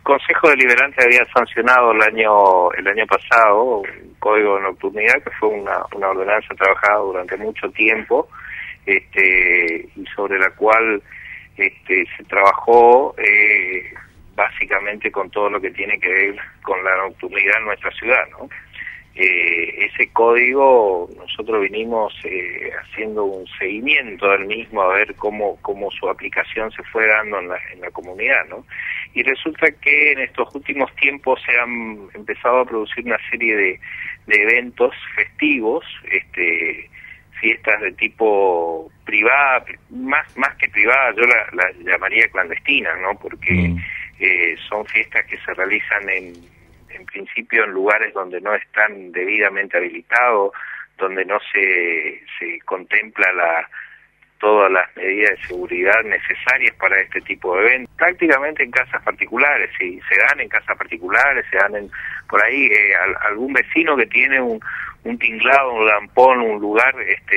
Consejo Deliberante había sancionado el año pasado un código de nocturnidad que fue una ordenanza trabajada durante mucho tiempo, y sobre la cual se trabajó básicamente con todo lo que tiene que ver con la nocturnidad en nuestra ciudad, ¿no? Ese código nosotros vinimos haciendo un seguimiento del mismo a ver cómo su aplicación se fue dando en la comunidad, ¿no? Y resulta que en estos últimos tiempos se han empezado a producir una serie de eventos festivos, fiestas de tipo privada, más que privada, yo la llamaría clandestina, ¿no? Porque son fiestas que se realizan en principio en lugares donde no están debidamente habilitados, donde no se contempla todas las medidas de seguridad necesarias para este tipo de eventos, prácticamente en casas particulares, sí, se dan en casas particulares, se dan por ahí algún vecino que tiene un tinglado, un lampón, un lugar,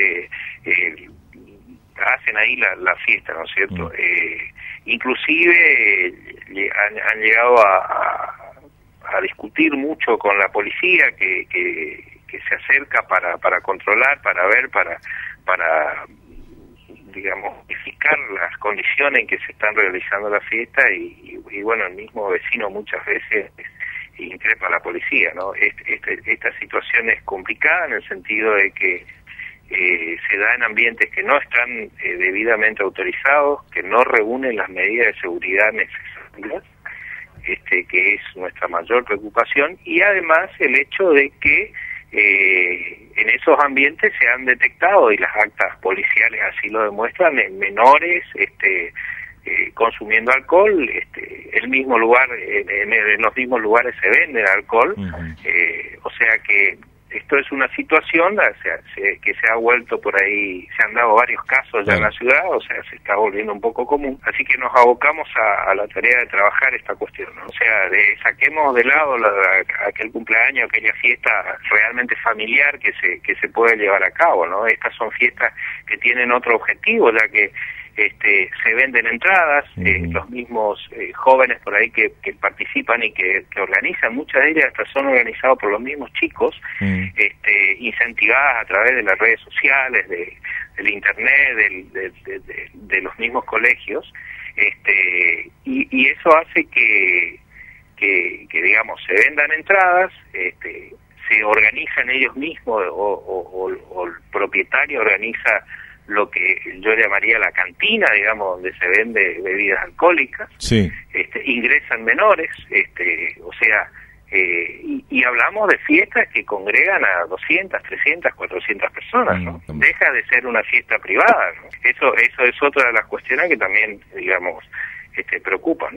hacen ahí la fiesta, ¿no es cierto? Inclusive han llegado a discutir mucho con la policía que se acerca para controlar, para ver, para digamos, verificar las condiciones en que se están realizando la fiesta y bueno, el mismo vecino muchas veces increpa a la policía, ¿no? Esta situación es complicada en el sentido de que se da en ambientes que no están debidamente autorizados, que no reúnen las medidas de seguridad necesarias, que es nuestra mayor preocupación, y además el hecho de que en esos ambientes se han detectado, y las actas policiales así lo demuestran, menores consumiendo alcohol, el mismo lugar, en los mismos lugares se vende alcohol, o sea que esto es una situación que se ha vuelto por ahí, se han dado varios casos ya en la ciudad, o sea, se está volviendo un poco común, así que nos abocamos a la tarea de trabajar esta cuestión, ¿no? O sea, saquemos de lado aquel cumpleaños, aquella fiesta realmente familiar que se puede llevar a cabo, ¿no? Estas son fiestas que tienen otro objetivo, ya que se venden entradas, los mismos jóvenes por ahí que participan y que organizan, muchas de ellas hasta son organizadas por los mismos chicos, incentivadas a través de las redes sociales, del internet, de los mismos colegios, y eso hace que digamos se vendan entradas, se organizan ellos mismos o el propietario organiza lo que yo llamaría la cantina, digamos, donde se vende bebidas alcohólicas, ingresan menores, o sea, y hablamos de fiestas que congregan a 200, 300, 400 personas, ¿no? Deja de ser una fiesta privada, ¿no? Eso es otra de las cuestiones que también, digamos, preocupan.